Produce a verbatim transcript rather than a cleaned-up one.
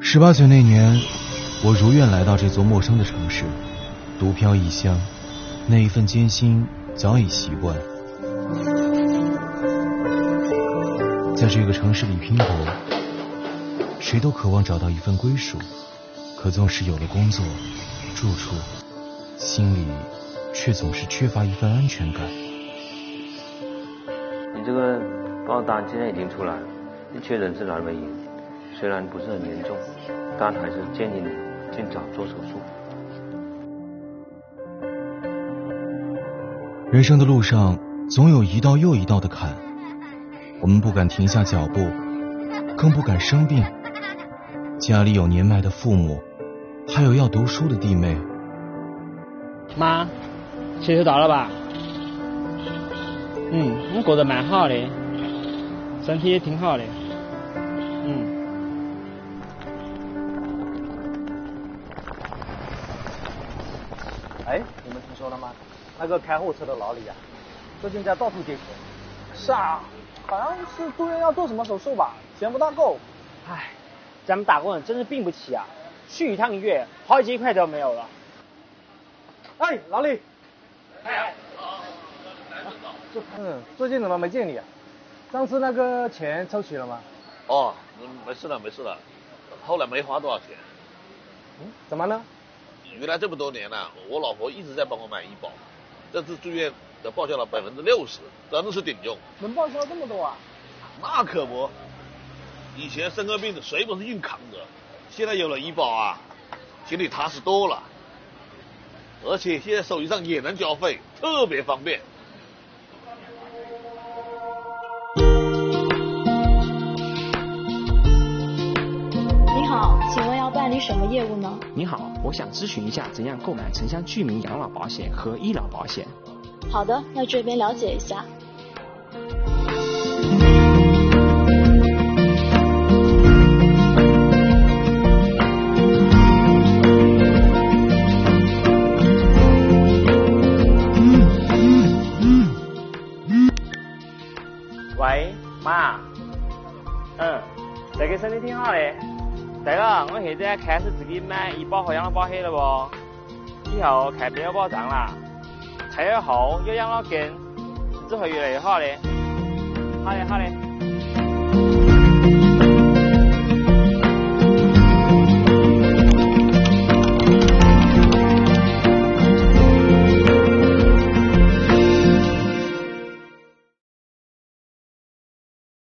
十八岁那年，我如愿来到这座陌生的城市，独飘异乡，那一份艰辛早已习惯。在这个城市里拼搏，谁都渴望找到一份归属，可总是有了工作、住处，心里却总是缺乏一份安全感。 你这个报单现在已经出来了，你确诊是阑尾炎，虽然不是很严重，但还是建议你尽早做手术。 人生的路上总有一道又一道的坎，我们不敢停下脚步，更不敢生病。家里有年迈的父母，还有要读书的弟妹。 妈，学习到了吧？嗯，我过得蛮好的，身体也挺好的。嗯。 哎，你们听说了吗？那个开货车的老李啊，最近在到处借钱。是啊，好像是住院要做什么手术吧，钱不大够。 唉，咱们打工人真是病不起啊，去一趟医院，好几块都没有了。 哎，老李。 哎， 嗯，最近怎么没见你啊？上次那个钱凑齐了吗？ 哦，没事了，没事了。后来没花多少钱。 嗯，怎么呢？ 原来这么多年了、啊，我老婆一直在帮我买医保，这次住院的报销了百分之六十，真的是顶用。 能报销这么多啊？ 那可不，以前生个病谁不是硬扛着，现在有了医保啊，心里踏实多了。而且现在手机上也能交费，特别方便。 你好，请问要办理什么业务呢？ 你好，我想咨询一下怎样购买城乡居民养老保险和医疗保险。 好的，那这边了解一下。 喂，妈，嗯，这个身体挺好的。这个我现在开始自己买医保和养老保险了不？以后开不了保障了，退了后有养老金，只会越来越好的。好的，好的。